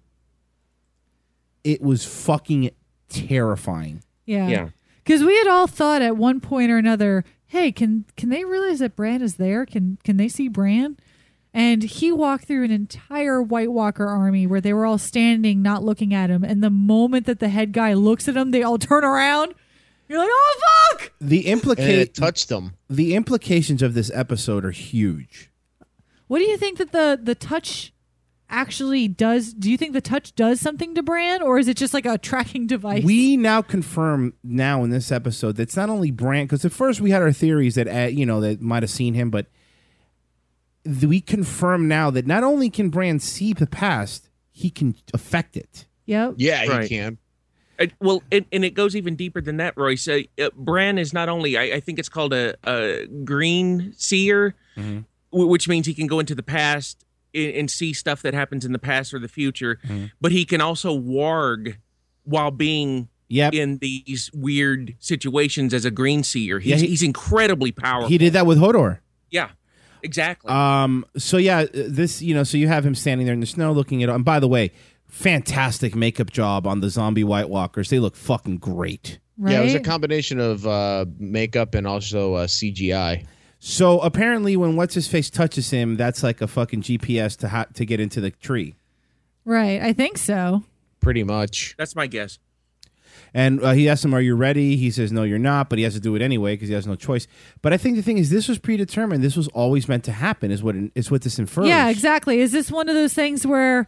it was fucking terrifying. Yeah. Yeah. Because we had all thought at one point or another, hey, can can they realize that Bran is there? Can can they see Bran? And he walked through an entire White Walker army where they were all standing, not looking at him. And the moment that the head guy looks at him, they all turn around. You're like, oh fuck! The And implica- it touched them. The implications of this episode are huge. What do you think that the the touch actually does? Do you think the touch does something to Bran, or is it just like a tracking device? We now confirm now in this episode that's not only Bran, because at first we had our theories that uh, you know that might have seen him, but th- we confirm now that not only can Bran see the past, he can affect it. Yep. Yeah, Right. he can. Uh, well, it, and it goes even deeper than that, Royce. Uh, uh, Bran is not only, I, I think it's called a, a green seer, Mhm. w- which means he can go into the past and, and see stuff that happens in the past or the future, Mhm. but he can also warg while being Yep. in these weird situations as a green seer. He's, Yeah, he- he's incredibly powerful. He did that with Hodor. Yeah, exactly. Um. So yeah, uh, this you know, so you have him standing there in the snow, looking at. And by the way, fantastic makeup job on the zombie White Walkers. They look fucking great. Right? Yeah, it was a combination of uh, makeup and also uh, C G I. So apparently, when what's his face touches him, that's like a fucking G P S to ha- to get into the tree. Right. I think so. Pretty much. That's my guess. And uh, he asks him, "Are you ready?" He says, "No, you're not," but he has to do it anyway because he has no choice. But I think the thing is, this was predetermined. This was always meant to happen. Is what it, is what this infers. Yeah, exactly. Is this one of those things where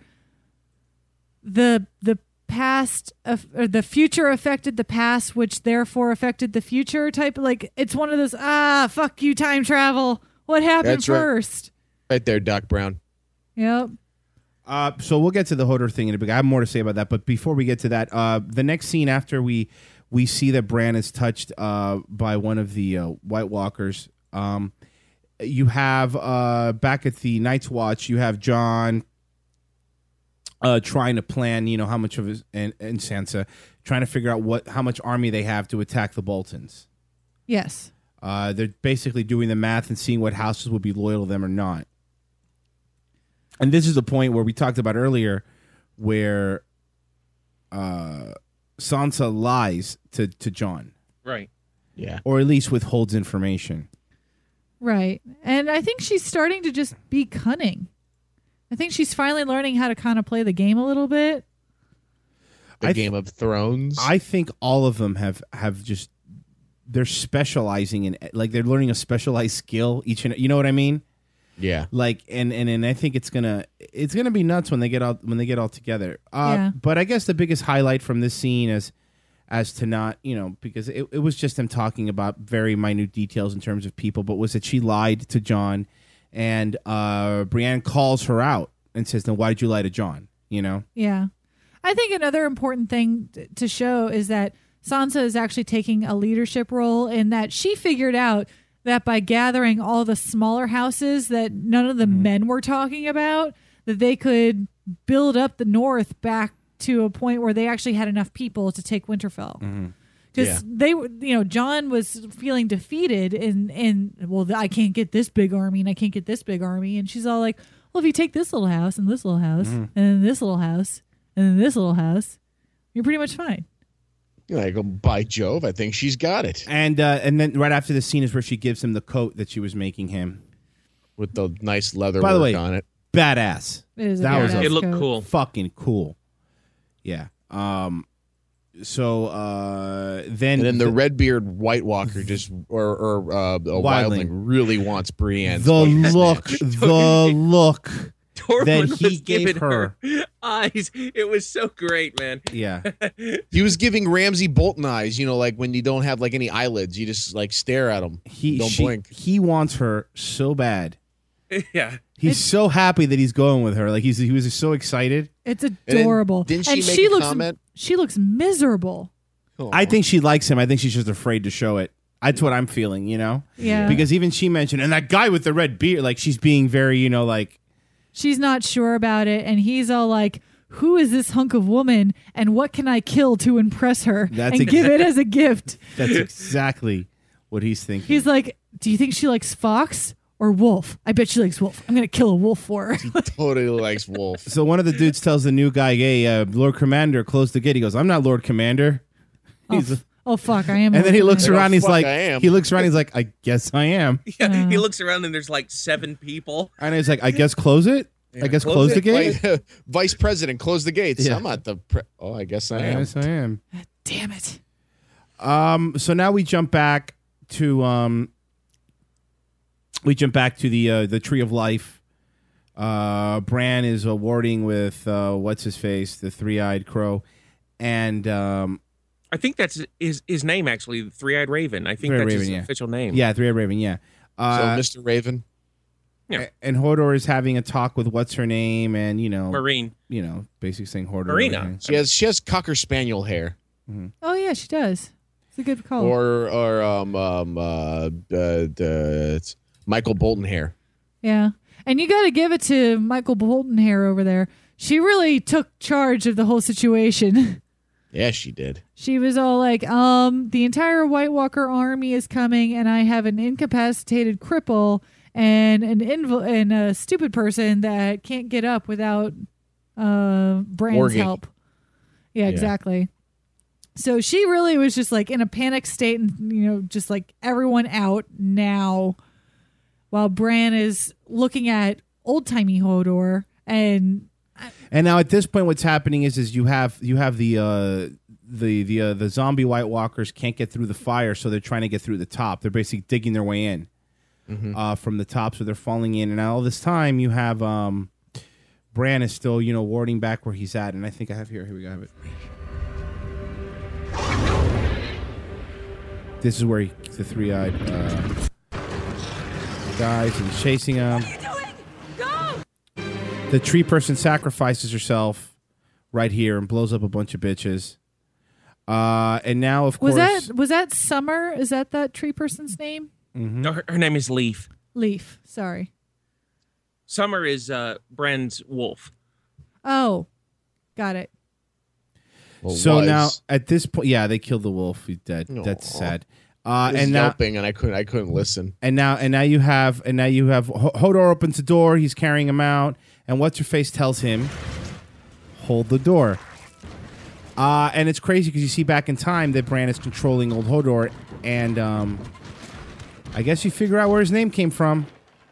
the the past of, or the future affected the past, which therefore affected the future? Type like it's one of those ah fuck you time travel. What happened That's right. first? Right there, Doc Brown. Yep. Uh, so we'll get to the Hodor thing in a bit. I have more to say about that, but before we get to that, uh, the next scene after we we see that Bran is touched uh, by one of the uh, White Walkers, um, you have uh, back at the Night's Watch, you have Jon uh, trying to plan, you know, how much of his and, and Sansa trying to figure out what how much army they have to attack the Boltons. Yes. Uh, they're basically doing the math and seeing what houses would be loyal to them or not. And this is the point where we talked about earlier where uh, Sansa lies to, to Jon. Right. Yeah. Or at least withholds information. Right. And I think she's starting to just be cunning. I think she's finally learning how to kind of play the game a little bit. The I th- Game of Thrones. I think all of them have, have just, they're specializing in, like they're learning a specialized skill each and, you know what I mean? Yeah. Like and, and and I think it's gonna it's gonna be nuts when they get all when they get all together. Uh, Yeah. But I guess the biggest highlight from this scene is as to not, you know, because it, it was just them talking about very minute details in terms of people, but was that she lied to Jon, and uh, Brienne calls her out and says, "Then why did you lie to Jon?" You know? Yeah. I think another important thing t- to show is that Sansa is actually taking a leadership role in that she figured out that by gathering all the smaller houses that none of the Mm-hmm. men were talking about, that they could build up the North back to a point where they actually had enough people to take Winterfell. Mm-hmm. Because Yeah. they were, you know, Jon was feeling defeated and, and, well, I can't get this big army and I can't get this big army. And she's all like, well, if you take this little house and this little house Mm-hmm. and then this little house and then this little house, you're pretty much fine. Like, oh, by Jove, I think she's got it. And uh, and then right after the scene is where she gives him the coat that she was making him. With the nice leather By the work way, on it. badass. It is a that was badass a It looked coat. cool. fucking cool. Yeah. Um. So uh, then And then the Redbeard White Walker just, or, or uh, a Wildling. Wildling really wants Brienne's the fucking look, snatch. the look Tormund that he was gave giving her. eyes. It was so great, man. Yeah. He was giving Ramsay Bolton eyes, you know, like when you don't have like any eyelids, you just like stare at him. He don't she- blink. He wants her so bad. Yeah. He's so happy that he's going with her. Like he's he was just so excited. It's then adorable. didn't she and make she a looks, comment? She looks miserable. I think she likes him. I think she's just afraid to show it. That's what I'm feeling, you know? Yeah. Because even she mentioned, and that guy with the red beard, like she's being very, you know, like She's not sure about it. And he's all like, who is this hunk of woman and what can I kill to impress her That's and ex- give it as a gift? that's exactly what he's thinking. He's like, do you think she likes fox or wolf? I bet she likes wolf. I'm going to kill a wolf for her. He totally likes Wolf. So one of the dudes tells the new guy, "Hey, uh, Lord Commander, close the gate." He goes, "I'm not Lord Commander." Oh, He's, f- oh fuck, I am. and then he looks Like, oh, around. He's fuck, like, I am. he looks around. He's like, "I guess I am." Yeah. He looks around and there's like seven people. And he's like, "I guess close it. I guess close close it. the gate." Like, Vice President, close the gates. Yeah. I'm not the. Pre- oh, I guess I I am. guess I am. Damn it. Um. So now we jump back to um. We jump back to the uh, the Tree of Life. Uh, Bran is awarding with uh, what's his face, the three-eyed crow, and um, I think that's his his name actually, Three Eyed Raven. I think Three-Eyed that's Raven, his yeah. official name. yeah, three-eyed raven, yeah. Uh, So, Mister Raven. Yeah. And Hodor is having a talk with what's her name, and you know, Marine. you know, basically saying Hodor. Marina. everything. She has she has cocker spaniel hair, Oh, yeah, she does. It's a good call. or or um um uh, uh, uh it's Michael Bolton hair. Yeah. And you got to give it to Michael Bolton hair over there. She really took charge of the whole situation. Yeah, she did. She was all like, um, the entire White Walker army is coming and I have an incapacitated cripple and an inv- and a stupid person that can't get up without uh, uh, Bran's Warging. help. Yeah, Yeah. exactly. So she really was just like in a panic state and, you know, just like everyone out now while Bran is looking at old-timey Hodor. And And now at this point, what's happening is is you have you have the uh, the the uh, the zombie White Walkers can't get through the fire, so they're trying to get through the top. They're basically digging their way in Mhm. uh, from the top, so they're falling in. And all this time, you have um, Bran is still you know warding back where he's at. And I think I have here. Here we go. I have it. This is where he, the three-eyed uh, guys and he's chasing him. The tree person sacrifices herself right here and blows up a bunch of bitches. Uh, and now, of was course, that was that Summer? Is that that tree person's name? Mm-hmm. No, her, her name is Leaf. Leaf. Sorry. Summer is uh, Bran's wolf. Oh, got it. Well, so was. now at this point, yeah, they killed the wolf. He's dead. That's Aw. sad. Uh, I was and now, yelping, and I couldn't. I couldn't listen. and now, and now you have, and now you have H- Hodor opens the door. He's carrying him out, and what's her face tells him, "Hold the door." Uh, and it's crazy because you see back in time that Bran is controlling old Hodor, and um, I guess you figure out where his name came from.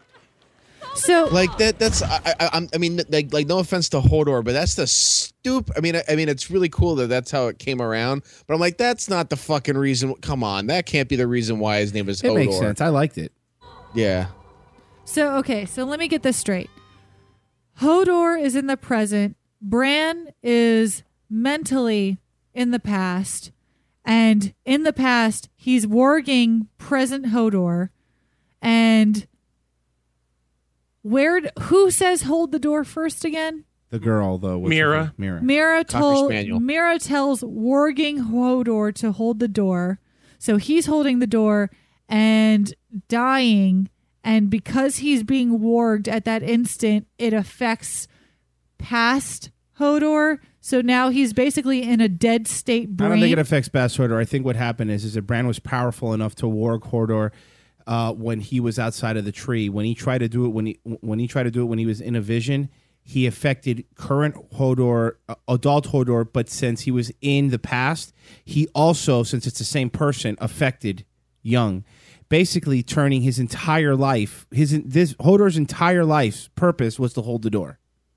So, like that. That's. I. I, I'm- I mean, like, like, no offense to Hodor, but that's the stupid. I mean, I, I mean, it's really cool that that's how it came around. But I'm like, that's not the fucking reason. Come on, that can't be the reason why his name is It Hodor. makes sense. I liked it. Yeah. So, okay, so let me get this straight. Hodor is in the present. Bran is mentally in the past. And in the past, he's warging present Hodor. And where? d- Who says hold the door first again? The girl, though, what's her Mira. name? Mira. Mira Cocker told Spaniel. Mira tells warging Hodor to hold the door. So he's holding the door and dying. And because he's being warged at that instant, it affects past Hodor. So now he's basically in a dead state brain. I don't think it affects Bass Hodor. I think what happened is, is that Bran was powerful enough to warg Hodor uh, when he was outside of the tree. When he tried to do it, when he when he tried to do it when he was in a vision, he affected current Hodor, uh, adult Hodor. But since he was in the past, he also, since it's the same person, affected young. Basically, turning his entire life, his this Hodor's entire life's purpose was to hold the door.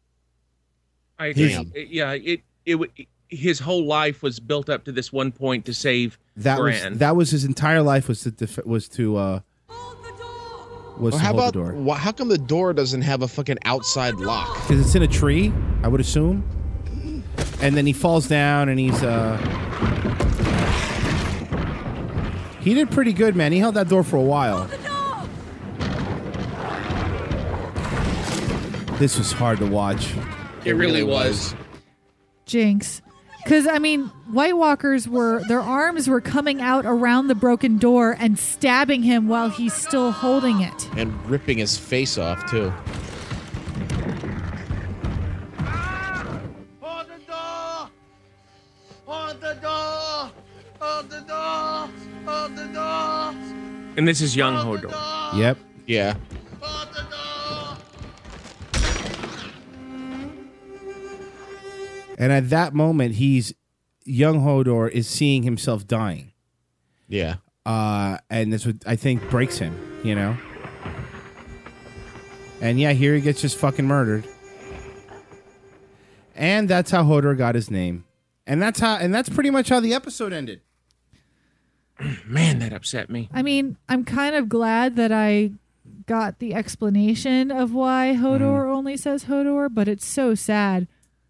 I agree. Damn. It- yeah, it, it w- his whole life was built up to this one point to save That Bran. was that was his entire life was to def- was to uh, was Well, to how hold about the door. wh- how come the door doesn't have a fucking outside lock? Because it's in a tree, I would assume. And then he falls down, and he's uh, he did pretty good, man. He held that door for a while. This was hard to watch. It really was. Jinx. Because, I mean, White Walkers were, their arms were coming out around the broken door and stabbing him while he's still holding it. And ripping his face off too. Hold the door! Hold the door! Hold the door! Hold the door! And this is young Hodor. Yep. Yeah. And at that moment, he's young Hodor is seeing himself dying. Yeah. Uh, and this would, I think, breaks him, you know? And yeah, here he gets just fucking murdered. And that's how Hodor got his name. And that's how, and that's pretty much how the episode ended. Man, that upset me. I mean, I'm kind of glad that I got the explanation of why Hodor only says Hodor, but it's so sad.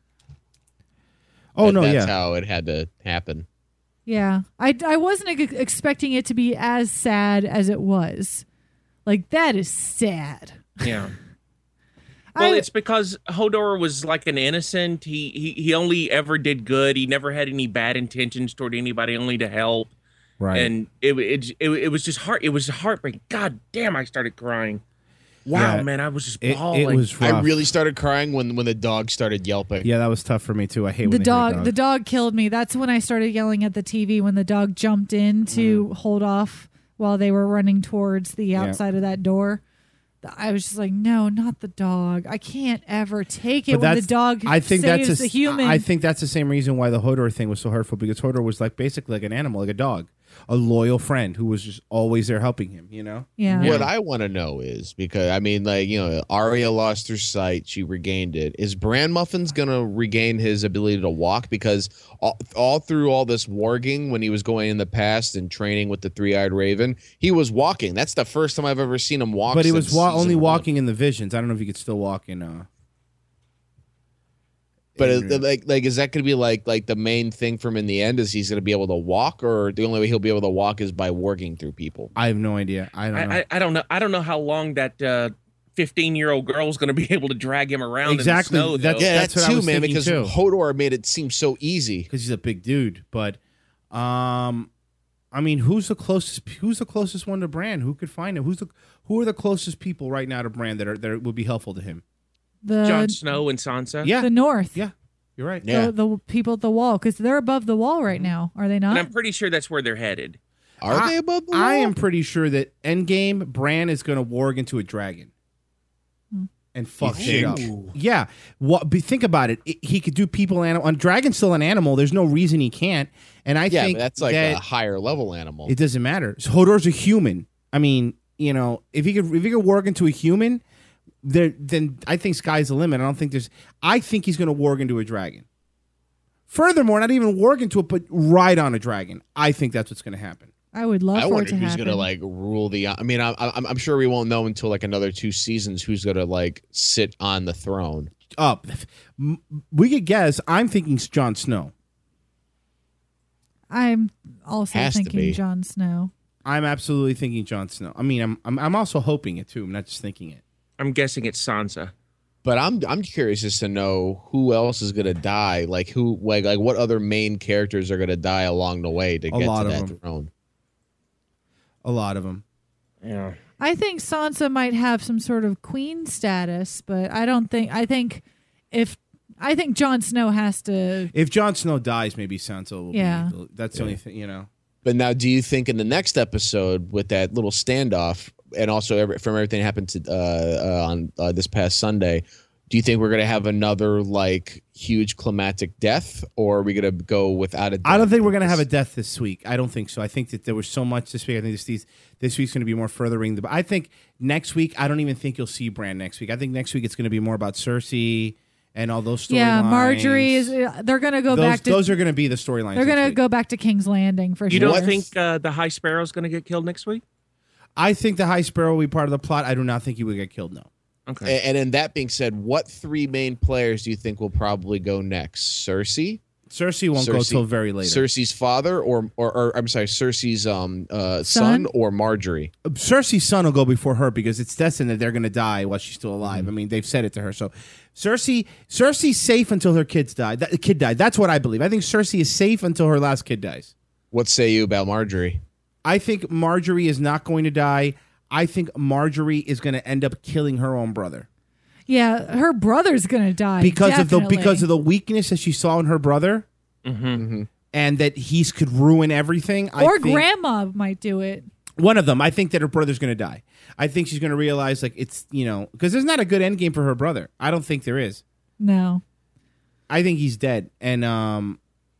Oh, That- no, that's yeah. how it had to happen. Yeah. I, I wasn't ex- expecting it to be as sad as it was. Like, that is sad. Yeah. Well, I- it's because Hodor was like an innocent. He, he he only ever did good. He never had any bad intentions toward anybody, only to help. Right. And it it it, it was just heart. It was heartbreaking. God damn! I started crying. Wow, Yeah. man, I was just It- it bawling. was rough. I really started crying when when the dog started yelping. Yeah, that was tough for me, too. I hate the when they hear dog, dogs. the dog killed me. That's when I started yelling at the T V when the dog jumped in to hold off while they were running towards the Yeah. outside of that door. I was just like, no, not the dog. I can't ever take it But when the that's- dog I think saves that's a, the human. I think that's the same reason why the Hodor thing was so hurtful, because Hodor was like basically like an animal, like a dog, a loyal friend who was just always there helping him. You know. Yeah. What I want to know is, because I mean, like, you know, Arya lost her sight, she regained it. Is Bran Muffin's gonna regain his ability to walk? Because all, all through all this warging, when he was going in the past and training with the Three-Eyed Raven, he was walking. That's the first time I've ever seen him walk. But he was since wa- season only one. walking in the visions. I don't know if he could still walk in. Uh, But uh, like, like, is that going to be like, like the main thing from in the end? Is he's going to be able to walk, or the only way he'll be able to walk is by warging through people? I have no idea. I don't know. I, I, I don't know. I don't know how long that uh, fifteen-year-old girl's going to be able to drag him around. Exactly. In the snow, That's- though. Yeah, That's that what I too, was man. thinking, Because too. Hodor made it seem so easy. because he's a big dude. But, um, I mean, who's the closest? Who's the closest one to Bran? Who could find him? Who's the who are the closest people right now to Bran that are that would be helpful to him? the Jon Snow and Sansa. Yeah, the North. yeah, you're right. Yeah. The, the people at the wall, because they're above the wall right now, are they And not? I'm pretty sure that's where they're headed. Are I, they above the wall? I am pretty sure that Endgame Bran is going to warg into a dragon and fuck You shit up. think? Yeah, what? But think about it. It- He could do people animal. A dragon's still an animal. There's no reason he can't. And I Yeah, think but that's like that a higher level animal. it doesn't matter. So Hodor's a human. I mean, you know, if he could if he could warg into a human, there then I think sky's the limit. I don't think there's. I think he's going to warg into a dragon. Furthermore, not even warg into it, but ride on a dragon. I think that's what's going to happen. I would love I for it wonder to who's happen. gonna like rule the. I mean, I'm, I'm I'm sure we won't know until like another two seasons who's gonna like sit on the throne. Up, M we could guess. I'm thinking Jon Snow. I'm also Has to be. thinking Jon Snow. I'm absolutely thinking Jon Snow. I mean, I'm, I'm I'm also hoping it too. I'm not just thinking it. I'm guessing it's Sansa. But I'm I'm curious as to know who else is gonna die. Like who like like what other main characters are gonna die along the way to A get lot to of that them. throne. A lot of them. Yeah. I think Sansa might have some sort of queen status, but I don't think. I think if I think Jon Snow has to. If Jon Snow dies, maybe Sansa will. Yeah. Be, that's the only thing. You know. But now, do you think in the next episode with that little standoff, and also every, from everything that happened to, uh, uh, on uh, this past Sunday, do you think we're gonna have another like huge climactic death, or are we gonna go without a death? I don't think we're gonna have a death this week. I don't think so. I think that there was so much this week. I think this these, this week's gonna be more furthering. The, I think next week. I don't even think you'll see Bran next week. I think next week it's gonna be more about Cersei and all those storylines. Yeah, Marjorie is. They're gonna go those, back to. those are gonna be the storylines. They're next gonna week. go back to King's Landing for You sure. don't think uh, the High Sparrow's going to get killed next week? I think the High Sparrow will be part of the plot. I do not think he will get killed. No. Okay. And, and then that being said, what three main players do you think will probably go next? Cersei. Cersei won't go Cersei- till very later. Cersei's father, or, or or I'm sorry, Cersei's um uh, son? Son? or Marjorie. Cersei's son will go before her because it's destined that they're going to die while she's still alive. I mean, they've said it to her. So, Cersei, Cersei's safe until her kids die. That, kid died. That's what I believe. I think Cersei is safe until her last kid dies. What say you about Marjorie? I think Marjorie is not going to die. I think Marjorie is going to end up killing her own brother Yeah, her brother's gonna die because of the definitely. because of the weakness that she saw in her brother, Mm-hmm. and that he's could ruin everything. I or think- grandma might do it. One of them. I think that her brother's going to die. I think she's going to realize, like, it's, you know, because there's not a good end game for her brother. I don't think there is. No. I think he's dead. And um,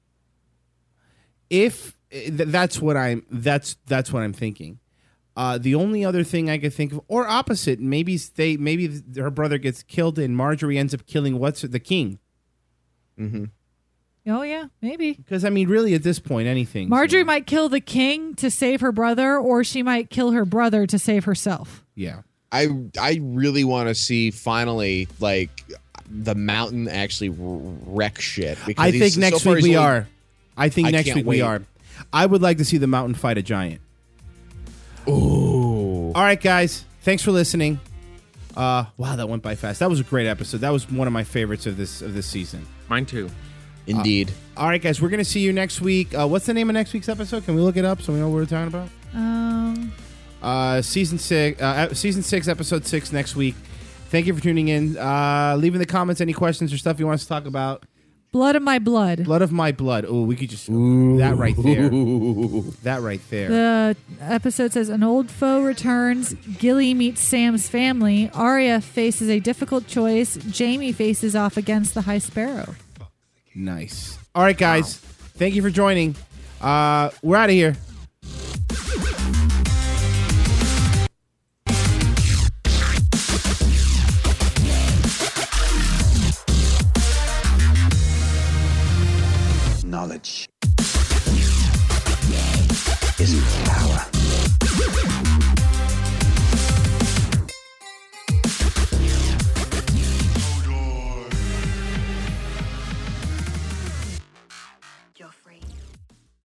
if th- that's what I'm, that's that's what I'm thinking. Uh, the only other thing I could think of, or opposite, maybe they, maybe th- her brother gets killed and Marjorie ends up killing what's the king. Mm-hmm. Oh yeah, maybe. Because I mean, really, at this point, anything. Marjorie might kill the king to save her brother, or she might kill her brother to save herself. Yeah. I I really want to see finally like the Mountain actually wreck shit. Because I he's- think so next far week he's we only- are. I think I next can't week we wait. are. I would like to see the Mountain fight a giant. Ooh. All right, guys. Thanks for listening. Uh, wow, that went by fast. That was a great episode. That was one of my favorites of this of this season. Mine too. Indeed. Uh, all right, guys. We're gonna see you next week. Uh, what's the name of next week's episode? Can we look it up so we know what we're talking about? Um, Uh, season six, uh, season six, episode six next week. Thank you for tuning in. Uh, leave in the comments any questions or stuff you want us to talk about. Blood of my blood. Blood of my blood. Oh, we could just that right there. That right there. The episode says an old foe returns. Gilly meets Sam's family. Arya faces a difficult choice. Jaime faces off against the High Sparrow. Nice. All right, guys. Wow. Thank you for joining. Uh, we're out of here.